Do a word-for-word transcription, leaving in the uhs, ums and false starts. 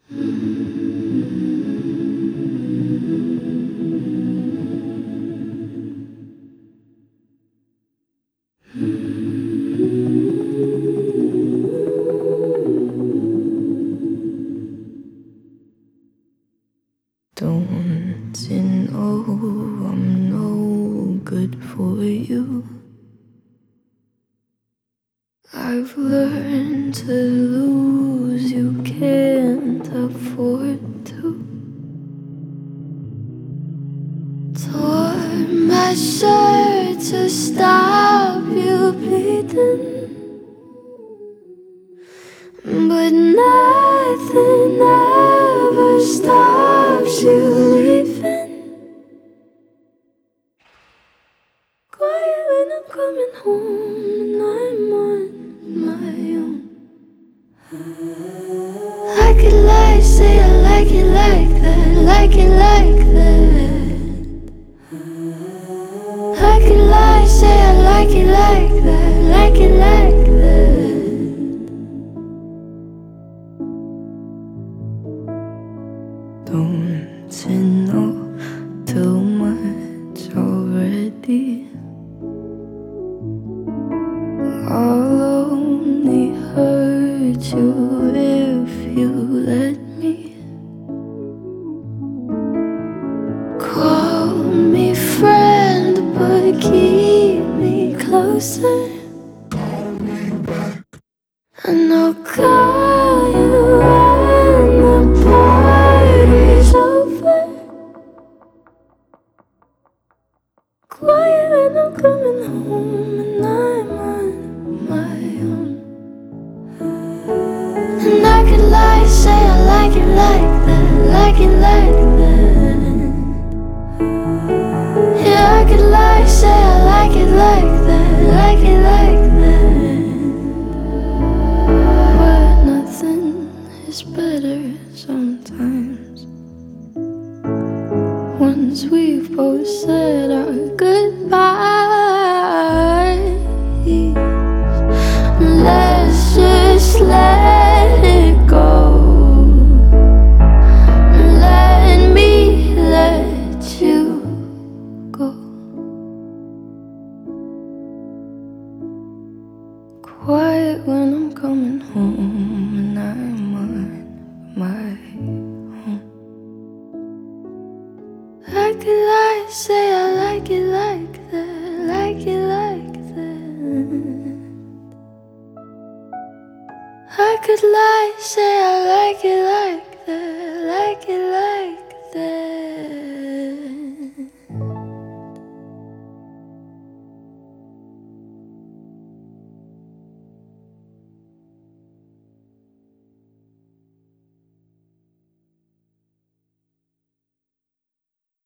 Don't you know I'm no good for you? I've learned to lose, you can't afford to. Tore my shirt to stop you bleeding, but nothing ever stops you leaving. Quiet when I'm coming home and I'm on my own. I could lie, say I like it like that, like it like that. I could lie, say I like it like that, like it like that. Don't you know too much already? I'll only hurt you if you let me. Call me friend, but keep me closer. And I'll call you when the party's over. Quiet when I'm coming home and I'm on my own. And I could lie, say I like it like that, like it like that. Yeah, I could lie, say I like it like that, like it like that. But nothing is better sometimes. Once we've both said our goodbyes, let's just let it go. Let me let you go. Quiet when I'm coming home and I'm on my own. I could lie, say I like it like that, like it like that. I could lie, say I like it like that.